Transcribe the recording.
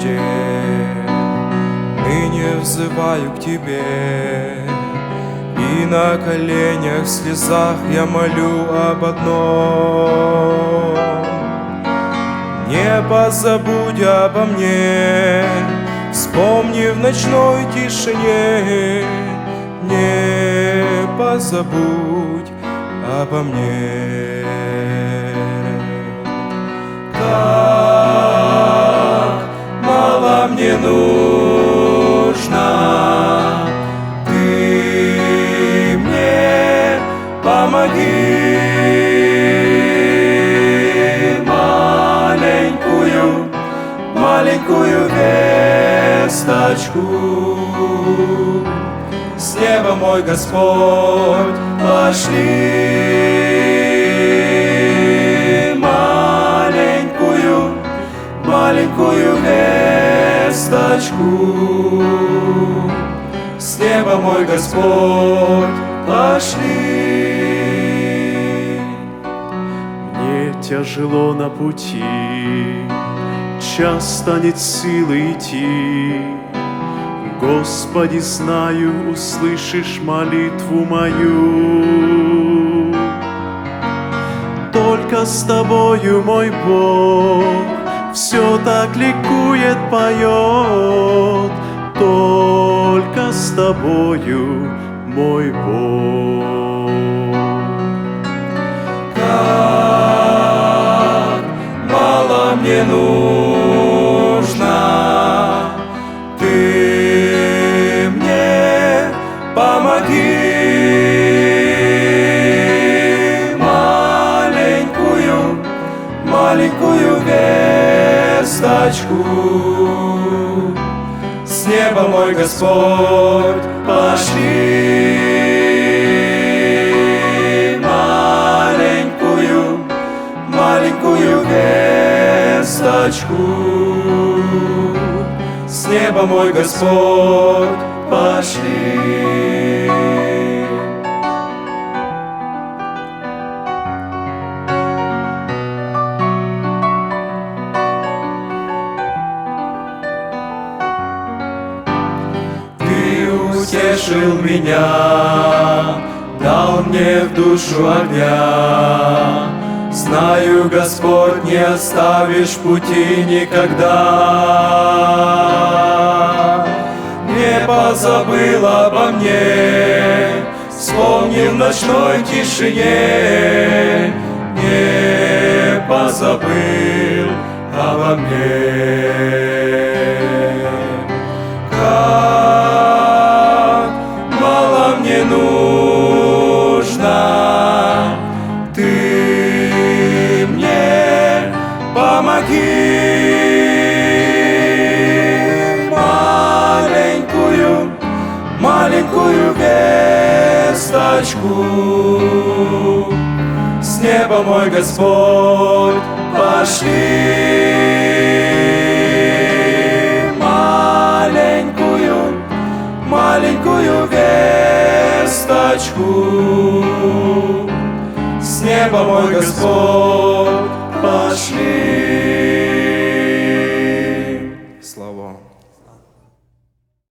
нужде, ныне взываю к Тебе, и на коленях в слезах я молю об одном: не позабудь обо мне, вспомни в ночной тишине, не позабудь обо мне. Как мало мне нужно, Ты мне помоги. Маленькую весточку с неба, мой Господь, пошли. Маленькую весточку с неба, мой Господь, пошли. Мне тяжело на пути, часто нет силы идти. Господи, знаю, услышишь молитву мою. Только с Тобою, мой Бог, все так ликует, поет. Только с Тобою, мой Бог. Как мало мне нужно, Ты мне помоги. Маленькую весточку с неба, мой Господь, пошли. Маленькую весточку с неба, мой Господь, пошли. Утешил меня, дал мне в душу огня. Знаю, Господь, не оставишь пути никогда. Не позабыл обо мне, вспомнил в ночной тишине, не позабыл обо мне. Мне нужно, Ты мне помоги. Маленькую весточку с неба, мой Господь, пошли. Маленькую весточку с неба, мой Господь, пошли.